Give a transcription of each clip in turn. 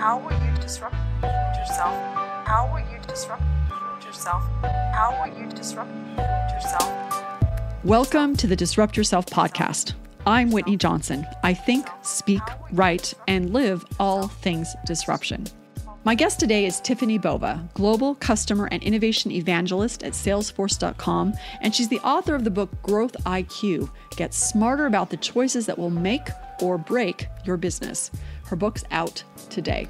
How will you disrupt yourself? How will you disrupt yourself? How will you disrupt yourself? Welcome to the Disrupt Yourself podcast. I'm Whitney Johnson. I think, speak, write, and live all things disruption. My guest today is Tiffany Bova, Global Customer and Innovation Evangelist at Salesforce.com, and she's the author of the book Growth IQ, Get Smarter About the Choices That Will Make or Break Your Business. Her book's out today.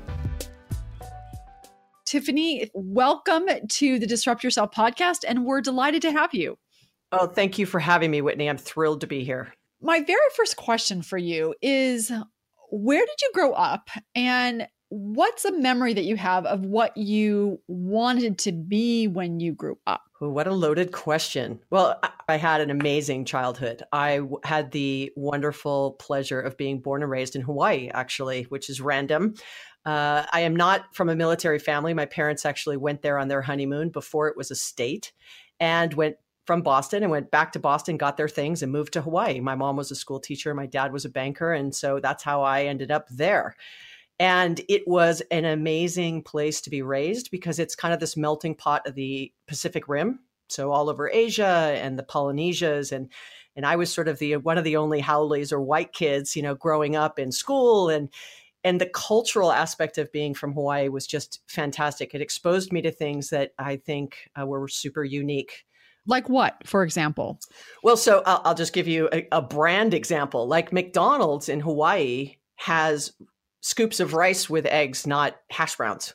Tiffany, welcome to the Disrupt Yourself podcast, and we're delighted to have you. Oh, thank you for having me, Whitney. I'm thrilled to be here. My very first question for you is, where did you grow up, and what's a memory that you have of what you wanted to be when you grew up? Oh, what a loaded question. Well, I had an amazing childhood. I had the wonderful pleasure of being born and raised in Hawaii, actually, which is random. I am not from a military family. My parents actually went there on their honeymoon before it was a state, and went from Boston and went back to Boston, got their things and moved to Hawaii. My mom was a school teacher. My dad was a banker. And so that's how I ended up there. And it was an amazing place to be raised because it's kind of this melting pot of the Pacific Rim. So all over Asia and the Polynesias. And I was sort of one of the only Howleys or white kids, growing up in school. And the cultural aspect of being from Hawaii was just fantastic. It exposed me to things that I think were super unique. Like what, for example? Well, so I'll just give you a brand example. Like McDonald's in Hawaii has scoops of rice with eggs, not hash browns.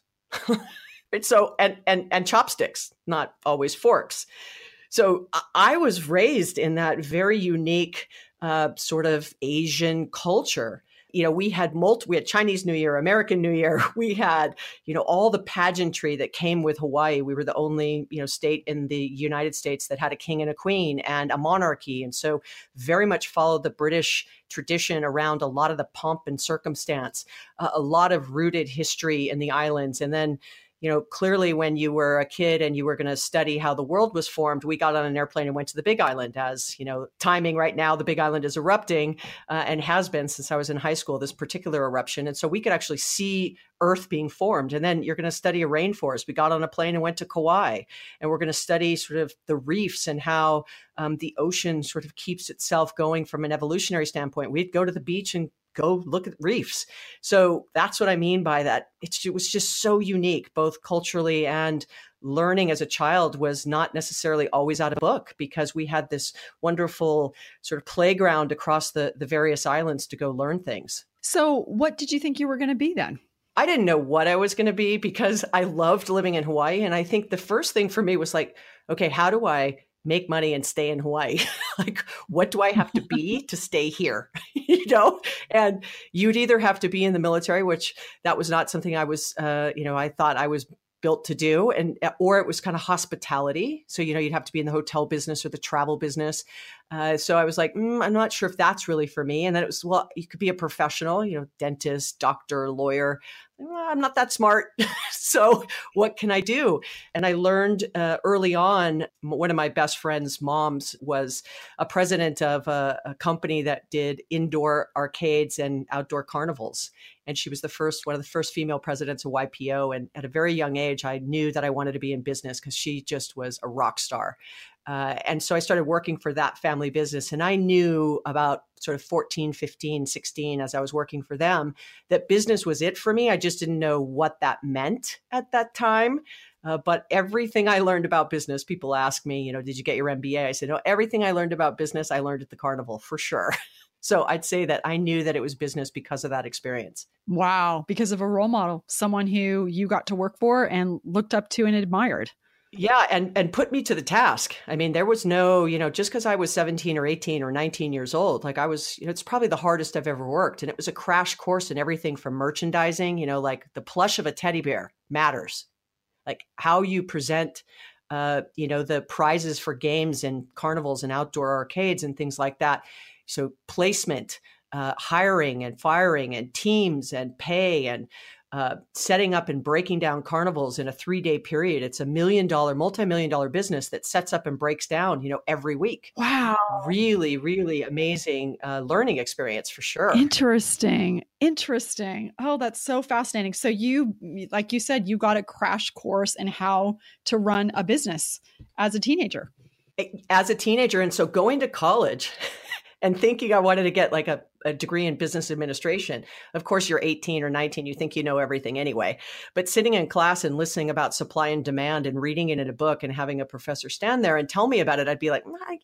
So, and chopsticks, not always forks. So I was raised in that very unique sort of Asian culture. We had Chinese New Year, American New Year. We had, all the pageantry that came with Hawaii. We were the only, state in the United States that had a king and a queen and a monarchy. And so very much followed the British tradition around a lot of the pomp and circumstance, a lot of rooted history in the islands. And then, clearly when you were a kid and you were going to study how the world was formed, we got on an airplane and went to the Big Island. As timing right now, the Big Island is erupting and has been since I was in high school, this particular eruption. And so we could actually see Earth being formed. And then you're going to study a rainforest. We got on a plane and went to Kauai, and we're going to study sort of the reefs and how the ocean sort of keeps itself going from an evolutionary standpoint. We'd go to the beach and go look at reefs. So that's what I mean by that. It was just so unique, both culturally, and learning as a child was not necessarily always out of book because we had this wonderful sort of playground across the various islands to go learn things. So what did you think you were going to be then? I didn't know what I was going to be because I loved living in Hawaii. And I think the first thing for me was like, okay, how do I make money and stay in Hawaii? Like, what do I have to be to stay here? And you'd either have to be in the military, which that was not something I was, I thought I was built to do, or it was kind of hospitality. So, you'd have to be in the hotel business or the travel business. So I was like, I'm not sure if that's really for me. And then it was, well, you could be a professional, dentist, doctor, lawyer. I'm not that smart. So what can I do? And I learned early on, one of my best friend's moms was a president of a company that did indoor arcades and outdoor carnivals. And she was one of the first female presidents of YPO. And at a very young age, I knew that I wanted to be in business because she just was a rock star. And so I started working for that family business. And I knew about sort of 14, 15, 16, as I was working for them, that business was it for me. I just didn't know what that meant at that time. But everything I learned about business, people ask me, did you get your MBA? I said, no, everything I learned about business, I learned at the carnival for sure. So I'd say that I knew that it was business because of that experience. Wow. Because of a role model, someone who you got to work for and looked up to and admired. Yeah. And put me to the task. I mean, there was no, just because I was 17 or 18 or 19 years old, like I was, it's probably the hardest I've ever worked. And it was a crash course in everything from merchandising, like the plush of a teddy bear matters. Like how you present, the prizes for games and carnivals and outdoor arcades and things like that. So placement, hiring and firing and teams and pay and setting up and breaking down carnivals in a 3-day period. It's $1 million, multi-million-dollar business that sets up and breaks down, every week. Wow. Really, really amazing learning experience for sure. Interesting. Oh, that's so fascinating. So you, like you said, you got a crash course in how to run a business as a teenager. And so going to college and thinking I wanted to get like a degree in business administration. Of course, you're 18 or 19. You think you know everything anyway. But sitting in class and listening about supply and demand and reading it in a book and having a professor stand there and tell me about it, I'd be like,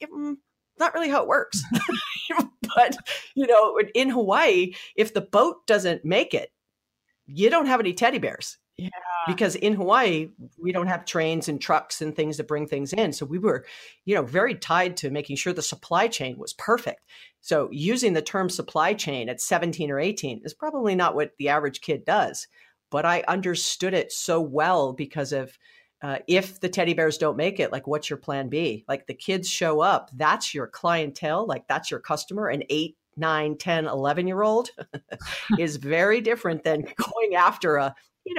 not really how it works. But, in Hawaii, if the boat doesn't make it, you don't have any teddy bears. Yeah. Because in Hawaii, we don't have trains and trucks and things that bring things in. So we were, very tied to making sure the supply chain was perfect. So using the term supply chain at 17 or 18 is probably not what the average kid does. But I understood it so well because of if the teddy bears don't make it, like what's your plan B? Like the kids show up, that's your clientele, like that's your customer. An 8, 9, 10, 11-year-old is very different than going after a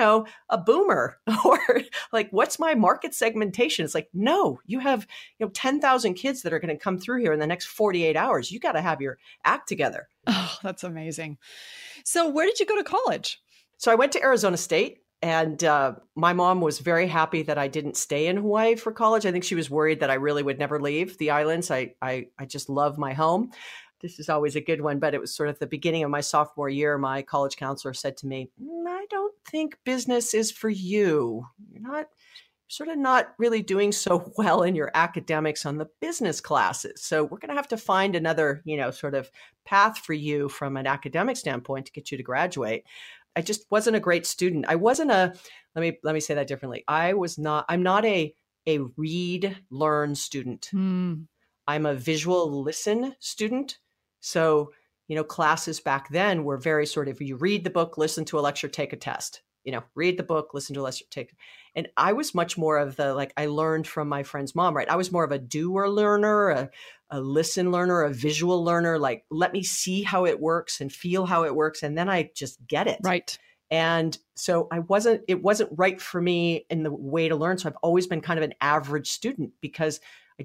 boomer or like, what's my market segmentation? It's like, no, you have, 10,000 kids that are going to come through here in the next 48 hours. You got to have your act together. Oh, that's amazing. So where did you go to college? So I went to Arizona State. And my mom was very happy that I didn't stay in Hawaii for college. I think she was worried that I really would never leave the islands. I just love my home. This is always a good one, but it was sort of the beginning of my sophomore year. My college counselor said to me, I don't think business is for you. You're not really doing so well in your academics on the business classes. So we're going to have to find another, sort of path for you from an academic standpoint to get you to graduate. I just wasn't a great student. I wasn't let me say that differently. I'm not a read, learn student. I'm a visual listen student. So, classes back then were very sort of, you read the book, listen to a lecture, take a test, read the book, listen to a lecture, and I was much more of the, I learned from my friend's mom, right? I was more of a doer learner, a listen learner, a visual learner, like, let me see how it works and feel how it works. And then I just get it. Right. And so it wasn't right for me in the way to learn. So I've always been kind of an average student because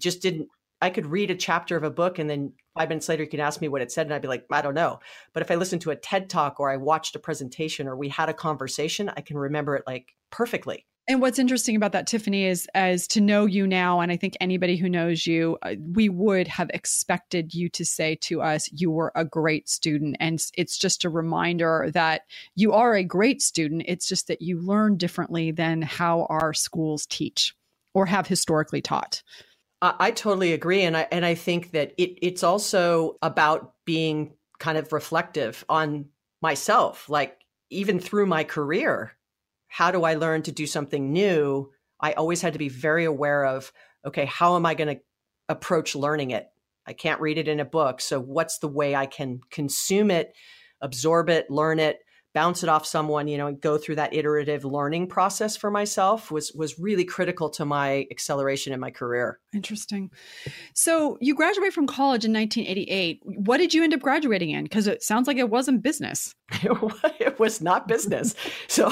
I could read a chapter of a book and then 5 minutes later you could ask me what it said and I'd be like, I don't know. But if I listened to a TED Talk or I watched a presentation or we had a conversation, I can remember it like perfectly. And what's interesting about that, Tiffany, is as to know you now, and I think anybody who knows you, we would have expected you to say to us, you were a great student. And it's just a reminder that you are a great student. It's just that you learn differently than how our schools teach or have historically taught. I totally agree. And I think that it's also about being kind of reflective on myself, like even through my career. How do I learn to do something new? I always had to be very aware of, okay, how am I going to approach learning it? I can't read it in a book. So what's the way I can consume it, absorb it, learn it, bounce it off someone, and go through that iterative learning process for myself was really critical to my acceleration in my career. Interesting. So you graduated from college in 1988. What did you end up graduating in? Because it sounds like it wasn't business. It was not business. So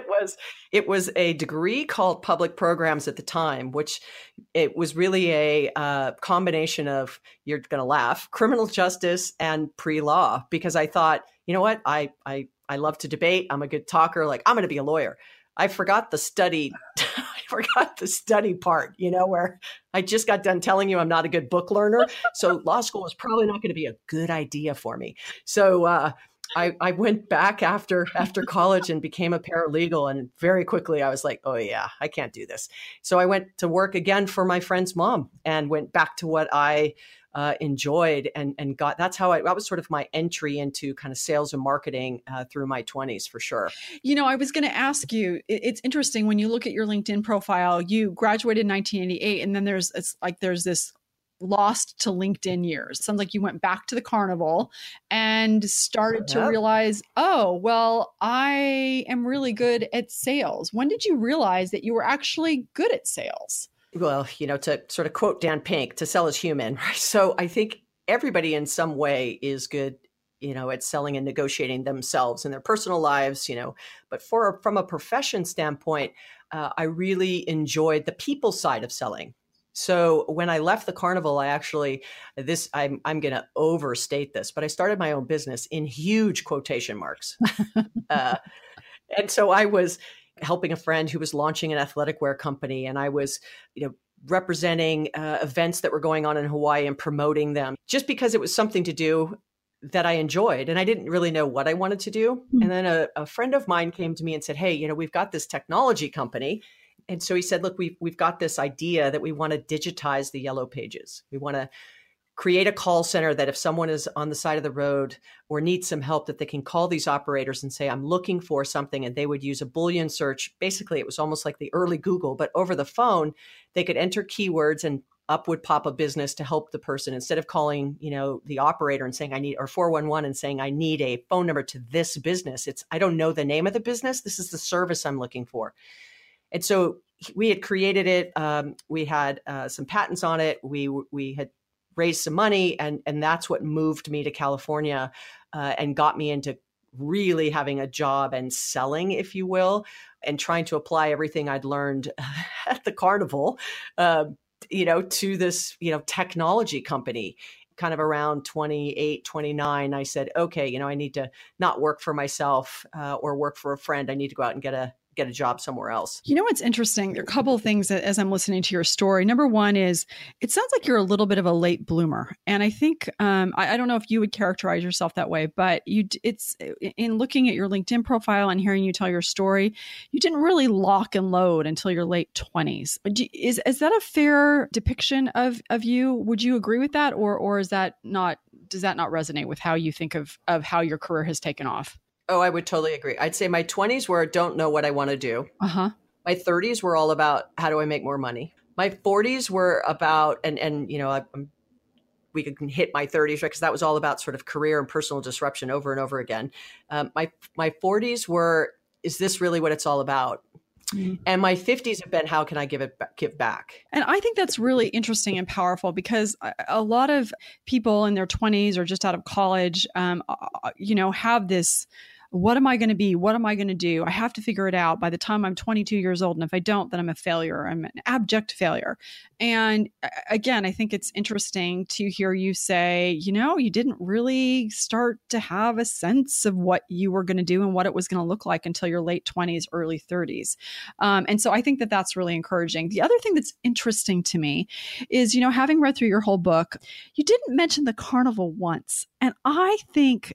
it was a degree called public programs at the time, which it was really a combination of, you're going to laugh, criminal justice and pre-law, because I thought, you know what, I love to debate. I'm a good talker. Like, I'm going to be a lawyer. I forgot the study. I forgot the study part, where I just got done telling you I'm not a good book learner. So law school was probably not going to be a good idea for me. So I went back after college and became a paralegal. And very quickly I was like, oh yeah, I can't do this. So I went to work again for my friend's mom and went back to what I enjoyed and got. That was sort of my entry into kind of sales and marketing through my 20s for sure. I was going to ask you, it's interesting when you look at your LinkedIn profile, you graduated in 1988 and then there's this lost to LinkedIn years. It sounds like you went back to the carnival and started to realize, oh, well, I am really good at sales. When did you realize that you were actually good at sales? Well, to sort of quote Dan Pink, to sell is human, right? So I think everybody in some way is good at selling and negotiating themselves and their personal lives, but from a profession standpoint, I really enjoyed the people side of selling. So when I left the carnival, I'm going to overstate this, but I started my own business in huge quotation marks. And so I was helping a friend who was launching an athletic wear company, and I was, representing events that were going on in Hawaii and promoting them just because it was something to do that I enjoyed. And I didn't really know what I wanted to do. And then a friend of mine came to me and said, hey, we've got this technology company. And so he said, look, we've got this idea that we want to digitize the Yellow Pages. We want to create a call center that if someone is on the side of the road or needs some help, that they can call these operators and say, I'm looking for something. And they would use a Boolean search. Basically, it was almost like the early Google, but over the phone, they could enter keywords and up would pop a business to help the person. Instead of calling, the operator and saying, or 411 and saying, I need a phone number to this business. I don't know the name of the business. This is the service I'm looking for. And so we had created it. We had some patents on it. We had raised some money, and that's what moved me to California and got me into really having a job and selling, if you will, and trying to apply everything I'd learned at the carnival, to this, technology company. Kind of around 28, 29, I said, okay, I need to not work for myself or work for a friend. I need to go out and get a job somewhere else. What's interesting? There are a couple of things that, as I'm listening to your story. Number one is, it sounds like you're a little bit of a late bloomer. And I think, I don't know if you would characterize yourself that way, but it's in looking at your LinkedIn profile and hearing you tell your story, you didn't really lock and load until your late 20s. Is that a fair depiction of you? Would you agree with that? Or does that not resonate with how you think of how your career has taken off? Oh, I would totally agree. I'd say my 20s were don't know what I want to do. Uh-huh. My 30s were all about how do I make more money. My 40s were about, we can hit my 30s, right? Because that was all about sort of career and personal disruption over and over again. My 40s were, is this really what it's all about? Mm-hmm. And my 50s have been, how can I give back? And I think that's really interesting and powerful because a lot of people in their 20s or just out of college, have this, what am I going to be? What am I going to do? I have to figure it out by the time I'm 22 years old. And if I don't, then I'm a failure. I'm an abject failure. And again, I think it's interesting to hear you say, you didn't really start to have a sense of what you were going to do and what it was going to look like until your late 20s, early 30s. And so I think that that's really encouraging. The other thing that's interesting to me is, having read through your whole book, you didn't mention the carnival once. And I think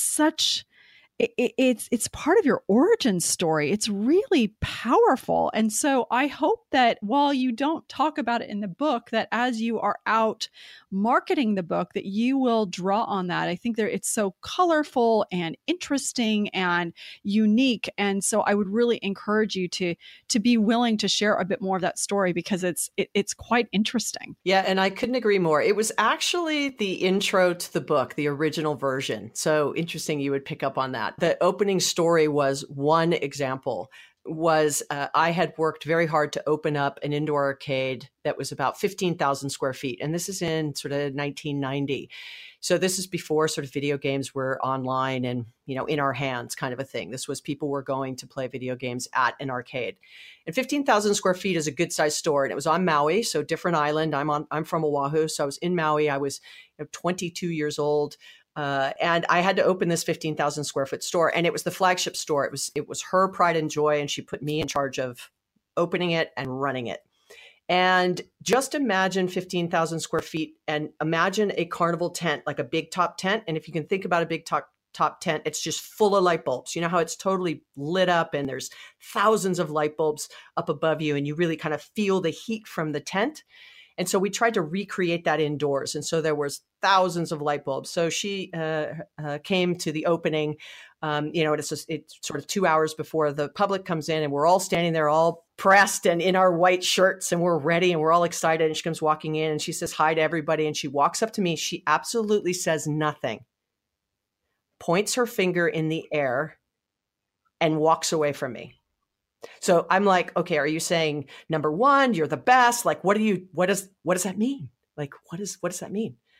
it's part of your origin story. It's really powerful. And so I hope that while you don't talk about it in the book, that as you are out marketing the book, that you will draw on that. I think it's so colorful and interesting and unique. And so I would really encourage you to be willing to share a bit more of that story because it's quite interesting. Yeah. And I couldn't agree more. It was actually the intro to the book, the original version. So interesting you would pick up on that. The opening story was one example. I had worked very hard to open up an indoor arcade that was about 15,000 square feet. And this is in sort of 1990. So this is before sort of video games were online and, in our hands kind of a thing. This was people were going to play video games at an arcade. And 15,000 square feet is a good sized store. And it was on Maui, so different island. I'm from Oahu. So I was in Maui. I was 22 years old. And I had to open this 15,000 square foot store, and it was the flagship store. It was her pride and joy, and she put me in charge of opening it and running it. And just imagine 15,000 square feet, and imagine a carnival tent, like a big top tent. And if you can think about a big top tent, it's just full of light bulbs. You know how it's totally lit up, and there's thousands of light bulbs up above you, and you really kind of feel the heat from the tent. And so we tried to recreate that indoors. And so there was thousands of light bulbs. So she came to the opening, it's sort of 2 hours before the public comes in, and we're all standing there all pressed and in our white shirts, and we're ready and we're all excited. And she comes walking in and she says hi to everybody. And she walks up to me. She absolutely says nothing, points her finger in the air and walks away from me. So I'm like, okay, are you saying number one, you're the best? Like, what does that mean? Like, what does that mean?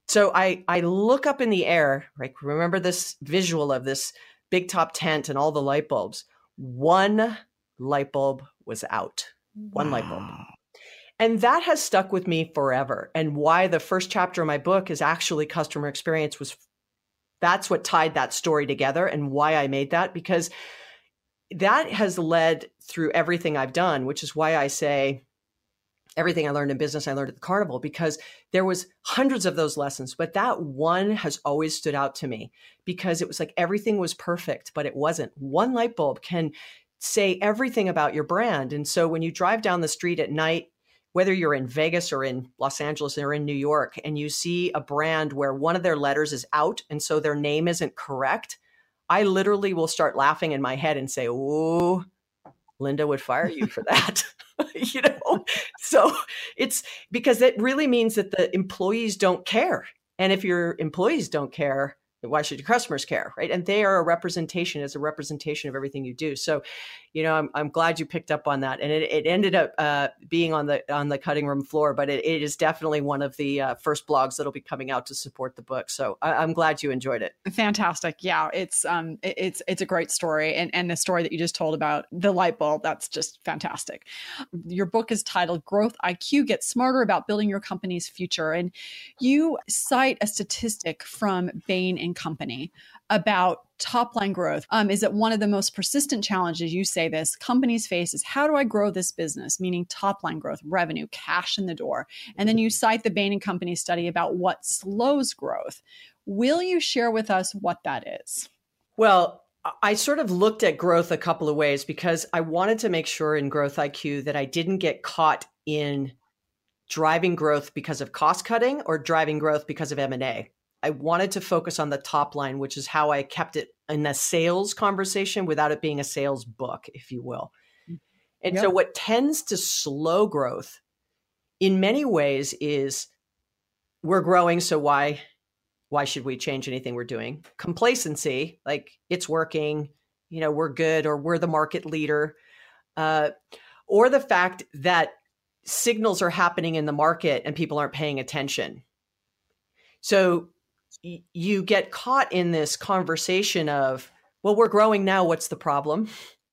So I look up in the air, right? Remember this visual of this big top tent and all the light bulbs. One light bulb was out. One light bulb. And that has stuck with me forever. And why the first chapter of my book is actually customer experience that's what tied that story together and why I made that, because that has led through everything I've done, which is why I say everything I learned in business, I learned at the carnival, because there was hundreds of those lessons, but that one has always stood out to me because it was like everything was perfect, but it wasn't. One light bulb can say everything about your brand. And so when you drive down the street at night, whether you're in Vegas or in Los Angeles or in New York, and you see a brand where one of their letters is out, and so their name isn't correct, I literally will start laughing in my head and say, "Oh, Linda would fire you for that." You know, so it's because it really means that the employees don't care. And if your employees don't care, why should your customers care, right? And they are a representation of everything you do. So, you know, I'm glad you picked up on that. And it ended up being on the cutting room floor, but it is definitely one of the first blogs that'll be coming out to support the book. So I'm glad you enjoyed it. Fantastic. Yeah, it's a great story. And the story that you just told about the light bulb, that's just fantastic. Your book is titled Growth IQ, Get Smarter About Building Your Company's Future. And you cite a statistic from Bain & Company about top line growth. Is that one of the most persistent challenges, you say this, companies face is how do I grow this business, meaning top line growth, revenue, cash in the door. And then you cite the Bain & Company study about what slows growth. Will you share with us what that is? Well, I sort of looked at growth a couple of ways because I wanted to make sure in Growth IQ that I didn't get caught in driving growth because of cost cutting or driving growth because of M&A. I wanted to focus on the top line, which is how I kept it in a sales conversation without it being a sales book, if you will. And so what tends to slow growth in many ways is we're growing, so why should we change anything we're doing? Complacency, like it's working, you know, we're good, or we're the market leader, or the fact that signals are happening in the market and people aren't paying attention. So you get caught in this conversation of, well, we're growing now. What's the problem?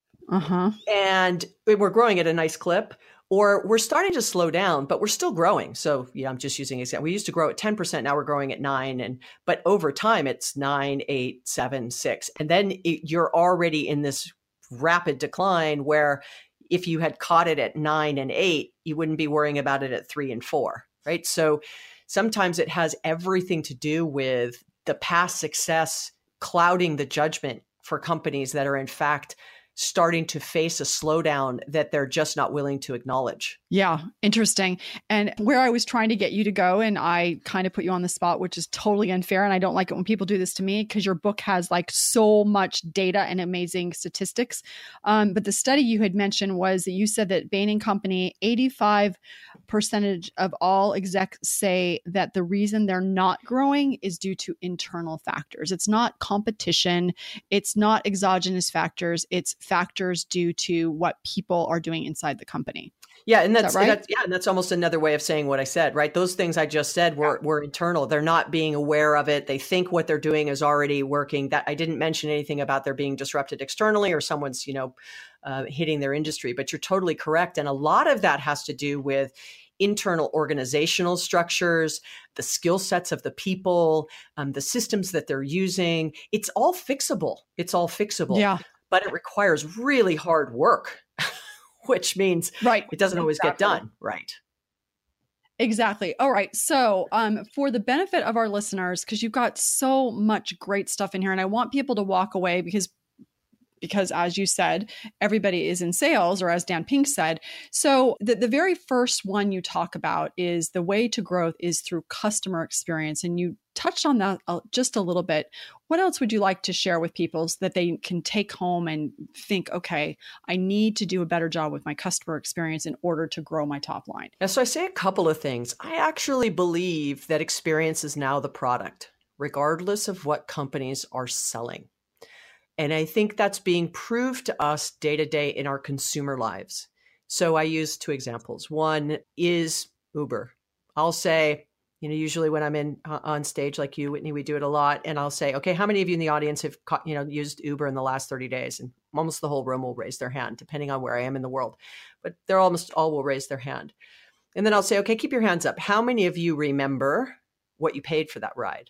And we're growing at a nice clip, or we're starting to slow down, but we're still growing. So yeah, I'm just using an example. We used to grow at 10%. Now we're growing at 9. But over time it's 9, 8, 7, 6. And then you're already in this rapid decline where if you had caught it at 9 and 8, you wouldn't be worrying about it at 3 and 4, right? So sometimes it has everything to do with the past success clouding the judgment for companies that are in fact starting to face a slowdown that they're just not willing to acknowledge. Yeah, interesting. And where I was trying to get you to go, and I kind of put you on the spot, which is totally unfair. And I don't like it when people do this to me because your book has like so much data and amazing statistics. But the study you had mentioned was that you said that Bain & Company, 85% of all execs say that the reason they're not growing is due to internal factors. It's not competition. It's not exogenous factors. It's factors due to what people are doing inside the company. Yeah, and that's right? And that's almost another way of saying what I said, right? Those things I just said were internal. They're not being aware of it. They think what they're doing is already working. That I didn't mention anything about they're being disrupted externally or someone's, hitting their industry. But you're totally correct, and a lot of that has to do with internal organizational structures, the skill sets of the people, the systems that they're using. It's all fixable. Yeah. But it requires really hard work, which means it doesn't always get done. Right. Exactly. All right. So for the benefit of our listeners, because you've got so much great stuff in here, and I want people to walk away because as you said, everybody is in sales, or as Dan Pink said. So the very first one you talk about is the way to growth is through customer experience. And you touched on that just a little bit. What else would you like to share with people so that they can take home and think, okay, I need to do a better job with my customer experience in order to grow my top line? Yeah, so I say a couple of things. I actually believe that experience is now the product, regardless of what companies are selling. And I think that's being proved to us day to day in our consumer lives. So I use two examples. One is Uber. I'll say, Usually when I'm on stage like you, Whitney, we do it a lot. And I'll say, okay, how many of you in the audience have used Uber in the last 30 days? And almost the whole room will raise their hand, depending on where I am in the world. But they're almost all will raise their hand. And then I'll say, okay, keep your hands up. How many of you remember what you paid for that ride?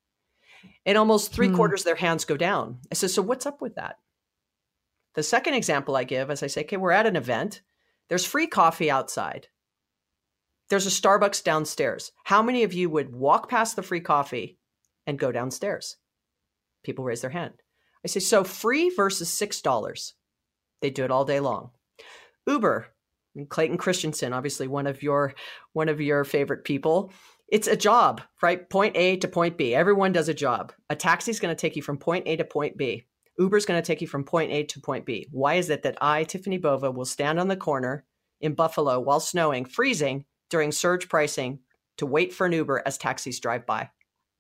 And almost 3/4 of their hands go down. I said, so what's up with that? The second example I give is I say, okay, we're at an event. There's free coffee outside. There's a Starbucks downstairs. How many of you would walk past the free coffee and go downstairs? People raise their hand. I say, so free versus $6. They do it all day long. Uber, and Clayton Christensen, obviously one of your favorite people. It's a job, right? Point A to point B. Everyone does a job. A taxi is going to take you from point A to point B. Uber is going to take you from point A to point B. Why is it that I, Tiffany Bova, will stand on the corner in Buffalo while snowing, freezing during surge pricing to wait for an Uber as taxis drive by?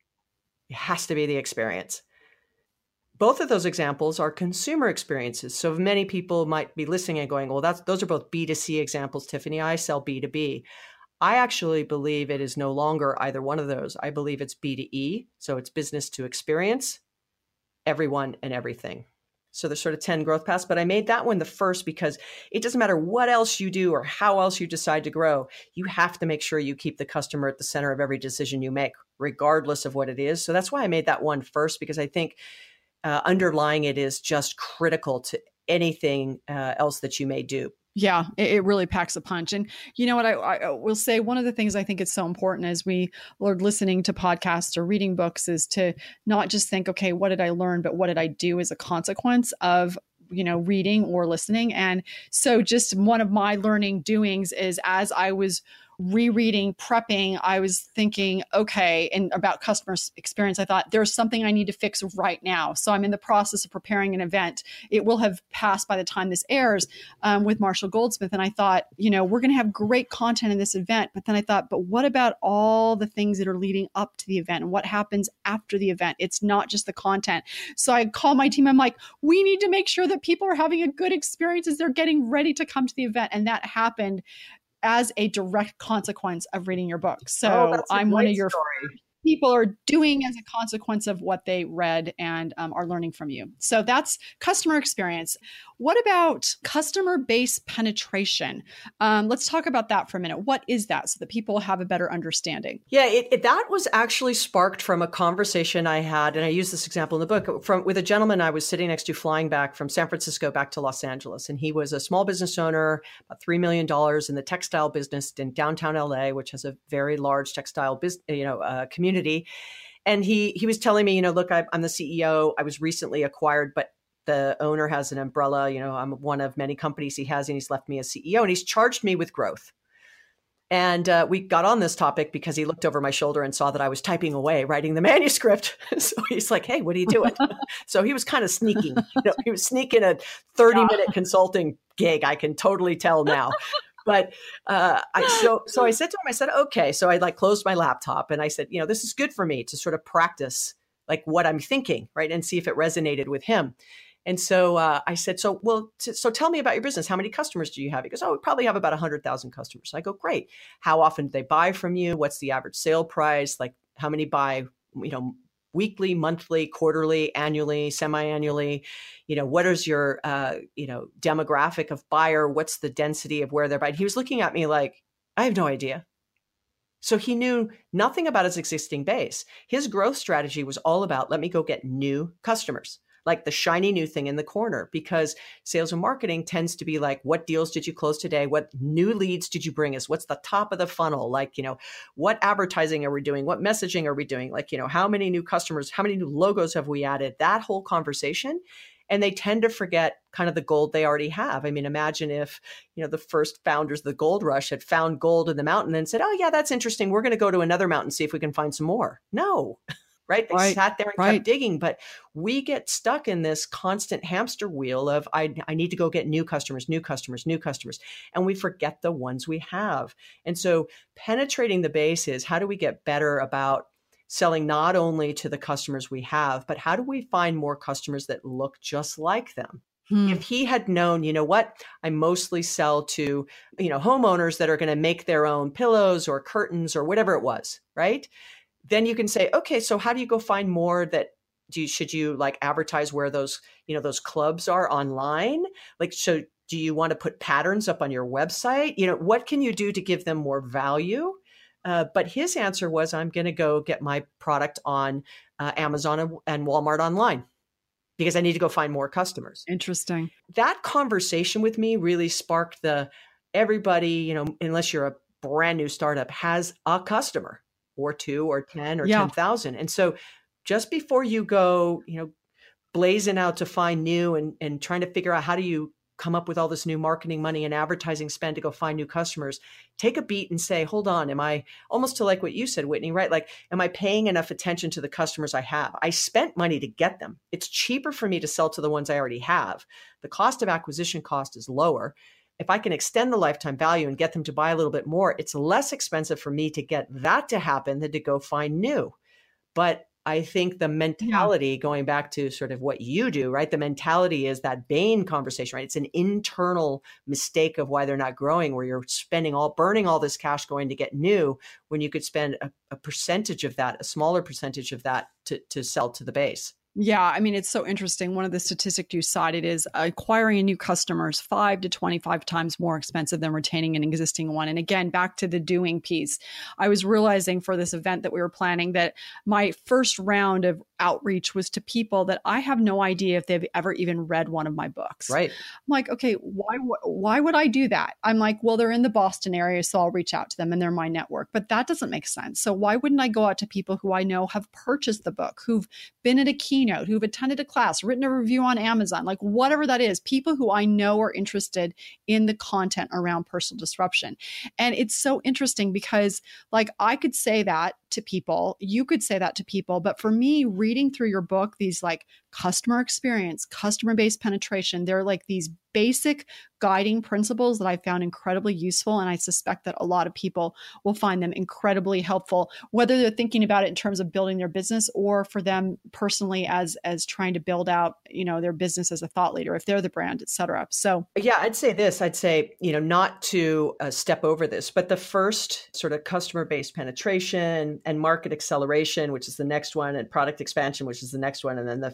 It has to be the experience. Both of those examples are consumer experiences. So many people might be listening and going, well, those are both B2C examples, Tiffany. I sell B2B. I actually believe it is no longer either one of those. I believe it's B2E. So it's business to experience, everyone and everything. So there's sort of 10 growth paths, but I made that one the first because it doesn't matter what else you do or how else you decide to grow. You have to make sure you keep the customer at the center of every decision you make, regardless of what it is. So that's why I made that one first, because I think underlying it is just critical to anything else that you may do. Yeah, it really packs a punch. And you know what I will say, one of the things I think it's so important as we are listening to podcasts or reading books is to not just think, okay, what did I learn, but what did I do as a consequence of reading or listening. And so just one of my learning doings is as I was rereading, prepping, I was thinking, okay, and about customer experience, I thought there's something I need to fix right now. So I'm in the process of preparing an event. It will have passed by the time this airs with Marshall Goldsmith. And I thought, we're going to have great content in this event. But then I thought, but what about all the things that are leading up to the event and what happens after the event? It's not just the content. So I call my team. I'm like, we need to make sure that people are having a good experience as they're getting ready to come to the event. And that happened as a direct consequence of reading your book. So I'm one of your people are doing as a consequence of what they read and are learning from you. So that's customer experience. What about customer base penetration? Let's talk about that for a minute. What is that so that people have a better understanding? Yeah, that was actually sparked from a conversation I had, and I use this example in the book, with a gentleman I was sitting next to flying back from San Francisco back to Los Angeles. And he was a small business owner, about $3 million in the textile business in downtown LA, which has a very large textile community. And he was telling me, look, I'm the CEO. I was recently acquired, but the owner has an umbrella. I'm one of many companies he has, and he's left me as CEO, and he's charged me with growth. And we got on this topic because he looked over my shoulder and saw that I was typing away, writing the manuscript. So he's like, hey, what are you doing? So he was kind of sneaking. He was sneaking a 30-minute consulting gig. I can totally tell now. But so I said to him, I said, okay. So I closed my laptop and I said, this is good for me to sort of practice what I'm thinking, right? And see if it resonated with him. And so I said, so tell me about your business. How many customers do you have? He goes, we probably have about 100,000 customers. I go, great. How often do they buy from you? What's the average sale price? How many buy, weekly, monthly, quarterly, annually, semi-annually? What is your, demographic of buyer? What's the density of where they're buying? He was looking at me like, I have no idea. So he knew nothing about his existing base. His growth strategy was all about, let me go get new customers, like the shiny new thing in the corner, because sales and marketing tends to be like, what deals did you close today? What new leads did you bring us? What's the top of the funnel? What advertising are we doing? What messaging are we doing? How many new customers, how many new logos have we added? That whole conversation. And they tend to forget kind of the gold they already have. I mean, imagine if, the first founders of the gold rush had found gold in the mountain and said, oh yeah, that's interesting. We're going to go to another mountain, see if we can find some more. No. Right? They sat there and kept digging, but we get stuck in this constant hamster wheel of, I need to go get new customers. And we forget the ones we have. And so penetrating the base is, how do we get better about selling not only to the customers we have, but how do we find more customers that look just like them? If he had known, you know what, I mostly sell to, homeowners that are going to make their own pillows or curtains or whatever it was, right? Then you can say, okay, so how do you go find more that should you like advertise where those, those clubs are online? Like, so do you want to put patterns up on your website? What can you do to give them more value? But his answer was, I'm going to go get my product on Amazon and Walmart online, because I need to go find more customers. Interesting. That conversation with me really sparked everybody, unless you're a brand new startup, has a customer or two or 10 or 10,000. And so just before you go, blazing out to find new and trying to figure out how do you come up with all this new marketing money and advertising spend to go find new customers, take a beat and say, hold on, am I, almost to like what you said, Whitney, right? Like, am I paying enough attention to the customers I have? I spent money to get them. It's cheaper for me to sell to the ones I already have. The cost of acquisition cost is lower. If I can extend the lifetime value and get them to buy a little bit more, it's less expensive for me to get that to happen than to go find new. But I think the mentality, going back to sort of what you do, right? The mentality is that Bain conversation, right? It's an internal mistake of why they're not growing, where you're burning all this cash going to get new, when you could spend a percentage of that, a smaller percentage of that to sell to the base. Yeah, I mean, it's so interesting. One of the statistics you cited is acquiring a new customer is 5 to 25 times more expensive than retaining an existing one. And again, back to the doing piece, I was realizing for this event that we were planning that my first round of outreach was to people that I have no idea if they've ever even read one of my books. Right. I'm like, okay, why would I do that? I'm like, well, they're in the Boston area, so I'll reach out to them and they're my network. But that doesn't make sense. So why wouldn't I go out to people who I know have purchased the book, who've been at a keynote, who've attended a class, written a review on Amazon, like whatever that is, people who I know are interested in the content around personal disruption. And it's so interesting because like I could say that to people, you could say that to people, but for me, reading through your book, these like customer experience, customer-based penetration, they're like these basic guiding principles that I found incredibly useful. And I suspect that a lot of people will find them incredibly helpful, whether they're thinking about it in terms of building their business or for them personally as trying to build out, their business as a thought leader, if they're the brand, et cetera. So yeah, I'd say, not to step over this, but the first sort of customer-based penetration and market acceleration, which is the next one, and product expansion, which is the next one. And then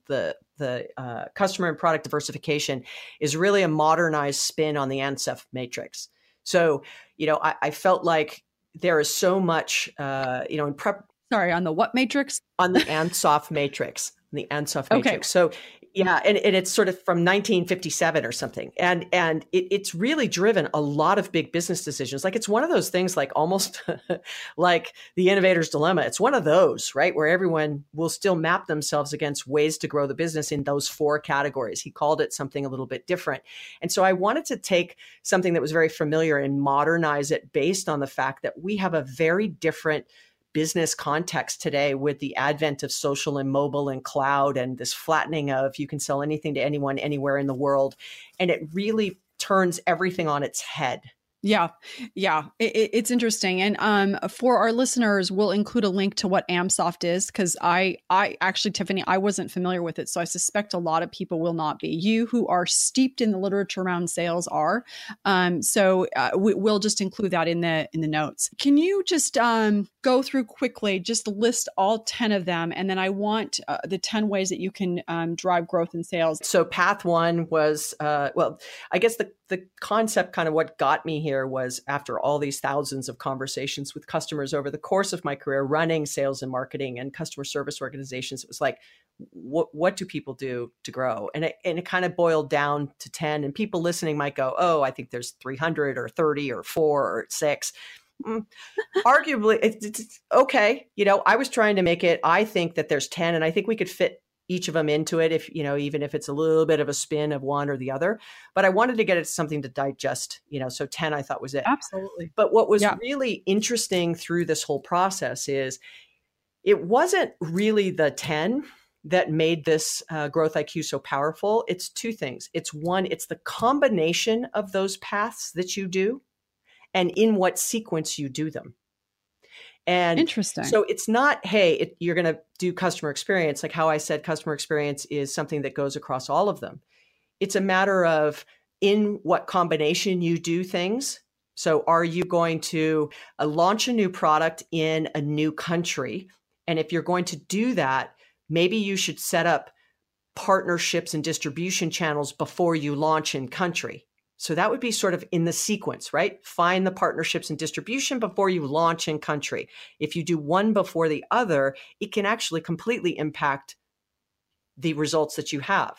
the customer and product diversification is really a modernized spin on the ANSOF matrix. So, I felt like there is so much, in prep. Sorry, on the what matrix? On the ANSOF matrix. The ANSOF matrix. Okay. So yeah, and it's sort of from 1957 or something. And it's really driven a lot of big business decisions. Like it's one of those things like almost like the innovator's dilemma. It's one of those, right? Where everyone will still map themselves against ways to grow the business in those 4 categories. He called it something a little bit different. And so I wanted to take something that was very familiar and modernize it based on the fact that we have a very different business context today with the advent of social and mobile and cloud and this flattening of you can sell anything to anyone, anywhere in the world. And it really turns everything on its head. Yeah. It's interesting. And for our listeners, we'll include a link to what AmSoft is, because I actually, Tiffany, I wasn't familiar with it. So I suspect a lot of people will not be. You who are steeped in the literature around sales are. So we'll just include that in the notes. Can you just go through quickly, just list all 10 of them? And then I want the 10 ways that you can drive growth in sales. So path 1 was, I guess the concept, kind of what got me here, was after all these thousands of conversations with customers over the course of my career running sales and marketing and customer service organizations, it was like, what do people do to grow? And it kind of boiled down to 10. And people listening might go, oh, I think there's 300 or 30 or 4 or 6. Arguably, it's okay. I was trying to make it, I think that there's 10, and I think we could fit each of them into it, if even if it's a little bit of a spin of one or the other. But I wanted to get it something to digest, so 10 I thought was it. Absolutely. But what was really interesting through this whole process is it wasn't really the 10 that made this Growth IQ so powerful. It's 2 things. It's one, it's the combination of those paths that you do and in what sequence you do them. And interesting. So it's not, hey, you're going to do customer experience. Like how I said, customer experience is something that goes across all of them. It's a matter of in what combination you do things. So are you going to launch a new product in a new country? And if you're going to do that, maybe you should set up partnerships and distribution channels before you launch in country. So that would be sort of in the sequence, right? Find the partnerships and distribution before you launch in country. If you do one before the other, it can actually completely impact the results that you have.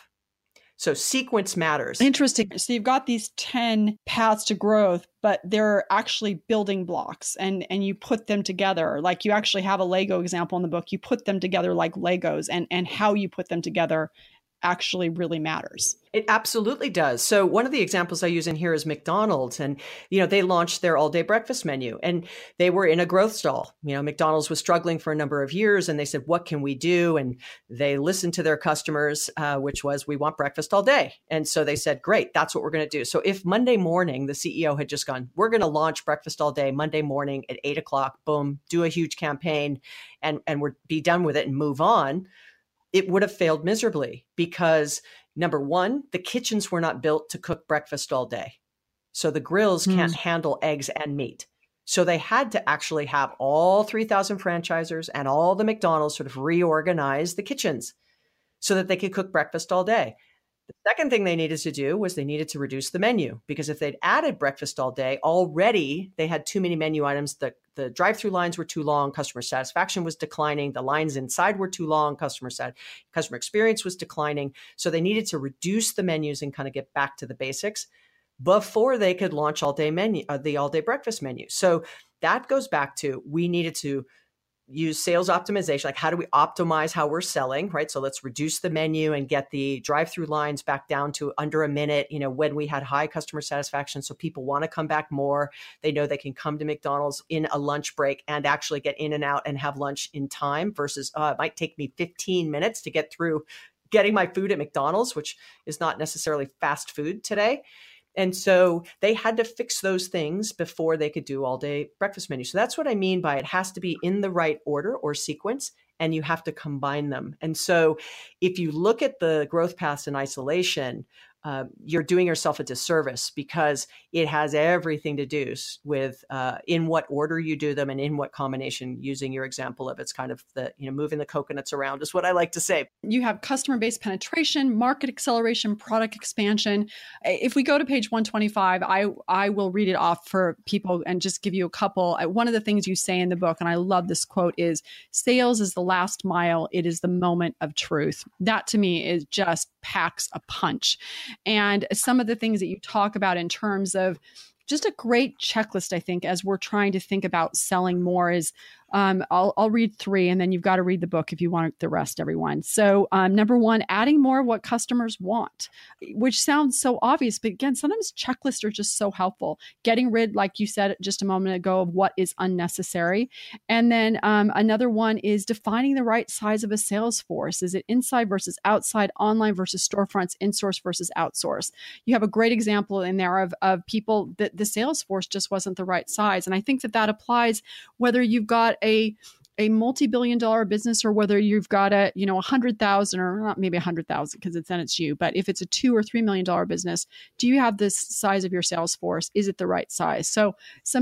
So sequence matters. Interesting. So you've got these 10 paths to growth, but they're actually building blocks and you put them together. Like you actually have a Lego example in the book. You put them together like Legos, and how you put them together actually really matters. It absolutely does. So one of the examples I use in here is McDonald's, and they launched their all-day breakfast menu, and they were in a growth stall. McDonald's was struggling for a number of years, and they said, "What can we do?" And they listened to their customers, which was, "We want breakfast all day." And so they said, "Great, that's what we're going to do." So if Monday morning the CEO had just gone, "We're going to launch breakfast all day Monday morning at 8:00, boom, do a huge campaign, and we're be done with it and move on," it would have failed miserably because number one, the kitchens were not built to cook breakfast all day. So the grills can't handle eggs and meat. So they had to actually have all 3,000 franchisors and all the McDonald's sort of reorganize the kitchens so that they could cook breakfast all day. The second thing they needed to do was they needed to reduce the menu, because if they'd added breakfast all day, already they had too many menu items. The drive-through lines were too long. Customer satisfaction was declining. The lines inside were too long. Customer experience was declining. So they needed to reduce the menus and kind of get back to the basics before they could launch the all-day breakfast menu. So that goes back to, we needed to use sales optimization. Like, how do we optimize how we're selling, right? So let's reduce the menu and get the drive-through lines back down to under a minute, when we had high customer satisfaction. So people want to come back more. They know they can come to McDonald's in a lunch break and actually get in and out and have lunch in time versus it might take me 15 minutes to get through getting my food at McDonald's, which is not necessarily fast food today. And so they had to fix those things before they could do all day breakfast menu. So that's what I mean by it has to be in the right order or sequence, and you have to combine them. And so if you look at the growth paths in isolation, you're doing yourself a disservice, because it has everything to do with in what order you do them and in what combination. Using your example of it's kind of the moving the coconuts around is what I like to say. You have customer-based penetration, market acceleration, product expansion. If we go to page 125, I will read it off for people and just give you a couple. One of the things you say in the book, and I love this quote, is sales is the last mile. It is the moment of truth. That to me is just packs a punch. And some of the things that you talk about in terms of just a great checklist, I think, as we're trying to think about selling more is, I'll read 3, and then you've got to read the book if you want the rest, everyone. So number 1, adding more of what customers want, which sounds so obvious, but again, sometimes checklists are just so helpful. Getting rid, like you said just a moment ago, of what is unnecessary. And then another one is defining the right size of a sales force. Is it inside versus outside, online versus storefronts, in-source versus outsource? You have a great example in there of people that the sales force just wasn't the right size. And I think that applies whether you've got a multi-billion-dollar business or whether you've got a 100,000 or not, maybe 100,000 because it's you. But if it's a $2 or $3 million business, do you have this size of your sales force? Is it the right size? So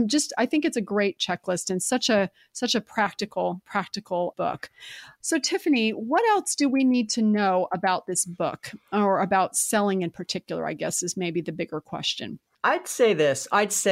I think it's a great checklist and such a practical book. So Tiffany, what else do we need to know about this book, or about selling in particular, I guess is maybe the bigger question. I'd say this.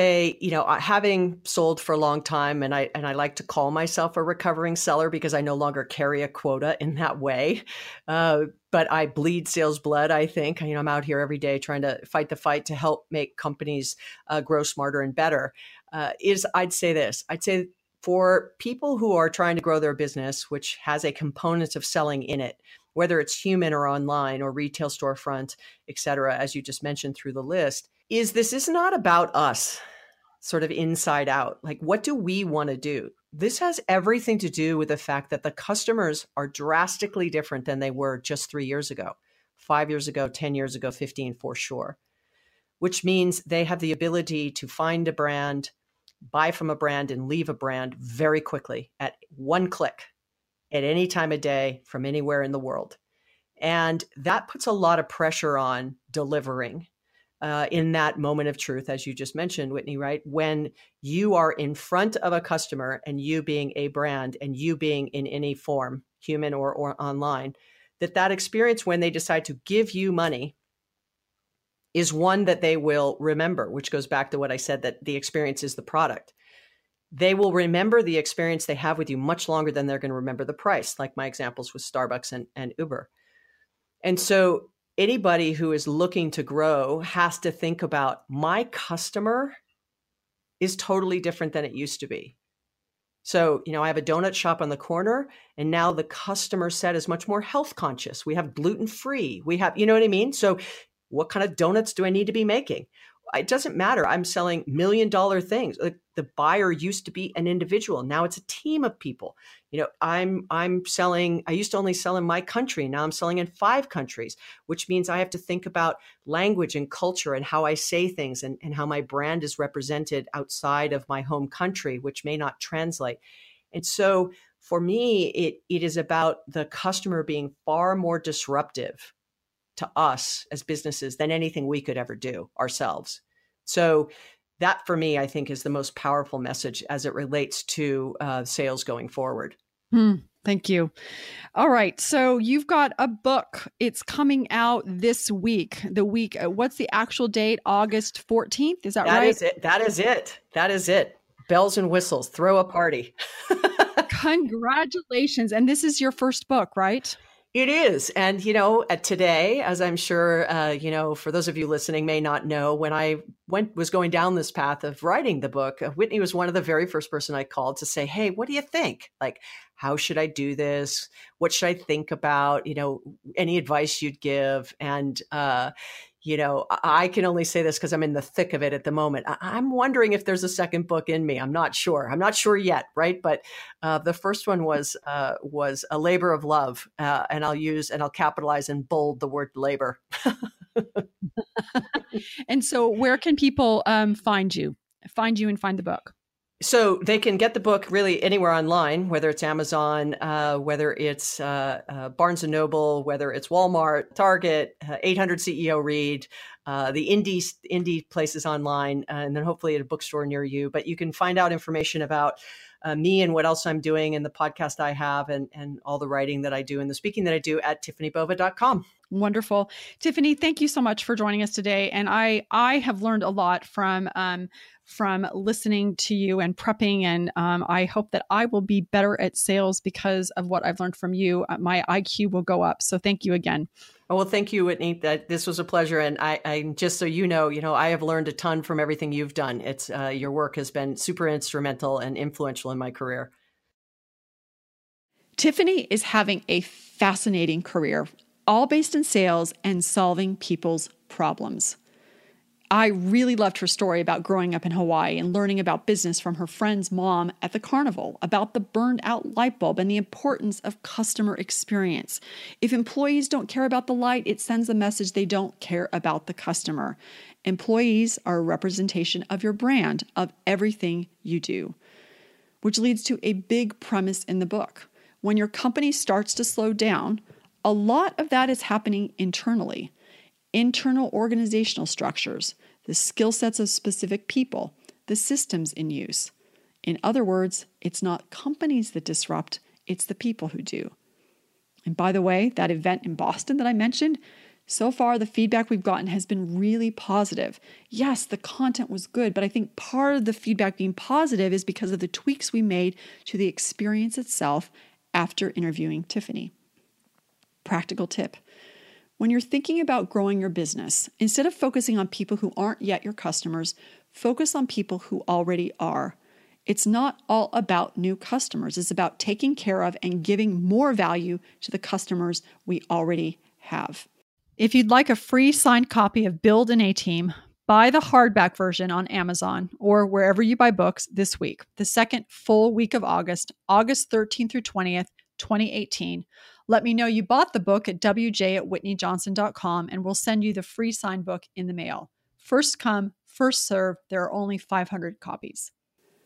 Having sold for a long time, and I like to call myself a recovering seller because I no longer carry a quota in that way. But I bleed sales blood, I think. I'm out here every day trying to fight the fight to help make companies grow smarter and better. I'd say this. I'd say for people who are trying to grow their business, which has a component of selling in it, whether it's human or online or retail storefront, et cetera, as you just mentioned through the list, this is not about us, sort of inside out. Like, what do we want to do? This has everything to do with the fact that the customers are drastically different than they were just 3 years ago, 5 years ago, 10 years ago, 15 for sure, which means they have the ability to find a brand, buy from a brand, and leave a brand very quickly at one click at any time of day from anywhere in the world. And that puts a lot of pressure on delivering in that moment of truth, as you just mentioned, Whitney, right? When you are in front of a customer and you being a brand and you being in any form, human or online, that experience when they decide to give you money is one that they will remember, which goes back to what I said, that the experience is the product. They will remember the experience they have with you much longer than they're going to remember the price, like my examples with Starbucks and Uber. And so anybody who is looking to grow has to think about, my customer is totally different than it used to be. So, I have a donut shop on the corner, and now the customer set is much more health conscious. We have gluten-free. We have, you know what I mean? So what kind of donuts do I need to be making? It doesn't matter. I'm selling $1 million things. The buyer used to be an individual. Now it's a team of people. I'm selling, I used to only sell in my country. Now I'm selling in 5 countries, which means I have to think about language and culture and how I say things and how my brand is represented outside of my home country, which may not translate. And so for me, it is about the customer being far more disruptive to us as businesses than anything we could ever do ourselves. So that, for me, I think is the most powerful message as it relates to sales going forward. Thank you. All right. So you've got a book. It's coming out this week. What's the actual date? August 14th. Is that right? That is it. Bells and whistles. Throw a party. Congratulations. And this is your first book, right? It is. And, today, as I'm sure, for those of you listening may not know, when I was going down this path of writing the book, Whitney was one of the very first person I called to say, hey, what do you think? Like, how should I do this? What should I think about? Any advice you'd give? And, I can only say this because I'm in the thick of it at the moment. I'm wondering if there's a second book in me. I'm not sure. I'm not sure yet, right? But the first one was a labor of love, and I'll capitalize and bold the word labor. And so, where can people find you and find the book? So they can get the book really anywhere online, whether it's Amazon, whether it's Barnes & Noble, whether it's Walmart, Target, 800 CEO Read, the indie places online, and then hopefully at a bookstore near you. But you can find out information about me and what else I'm doing and the podcast I have and all the writing that I do and the speaking that I do at TiffanyBova.com. Wonderful. Tiffany, thank you so much for joining us today. And I have learned a lot from listening to you and prepping. And I hope that I will be better at sales because of what I've learned from you. My IQ will go up. So thank you again. Oh, well, thank you, Whitney. This was a pleasure. And I just so you know, I have learned a ton from everything you've done. It's your work has been super instrumental and influential in my career. Tiffany is having a fascinating career, all based in sales and solving people's problems. I really loved her story about growing up in Hawaii and learning about business from her friend's mom at the carnival, about the burned out light bulb and the importance of customer experience. If employees don't care about the light, it sends a message they don't care about the customer. Employees are a representation of your brand, of everything you do, which leads to a big premise in the book. When your company starts to slow down, a lot of that is happening internally. Internal organizational structures, the skill sets of specific people, the systems in use. In other words, it's not companies that disrupt, it's the people who do. And by the way, that event in Boston that I mentioned, so far the feedback we've gotten has been really positive. Yes, the content was good, but I think part of the feedback being positive is because of the tweaks we made to the experience itself after interviewing Tiffany. Practical tip. When you're thinking about growing your business, instead of focusing on people who aren't yet your customers, focus on people who already are. It's not all about new customers. It's about taking care of and giving more value to the customers we already have. If you'd like a free signed copy of Build an A-Team, buy the hardback version on Amazon or wherever you buy books this week, the second full week of August 13th through 20th, 2018. Let me know you bought the book at wj@whitneyjohnson.com and we'll send you the free signed book in the mail. First come, first serve. There are only 500 copies.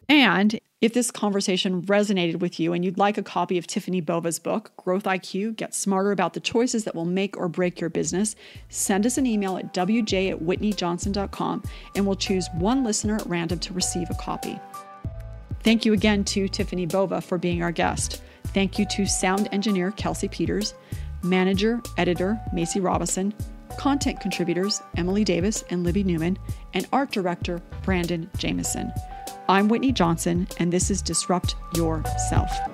And if this conversation resonated with you and you'd like a copy of Tiffany Bova's book, Growth IQ, Get Smarter About the Choices That Will Make or Break Your Business, send us an email at wj@whitneyjohnson.com and we'll choose one listener at random to receive a copy. Thank you again to Tiffany Bova for being our guest. Thank you to sound engineer Kelsey Peters, manager, editor Macy Robison, content contributors Emily Davis and Libby Newman, and art director Brandon Jameson. I'm Whitney Johnson, and this is Disrupt Yourself.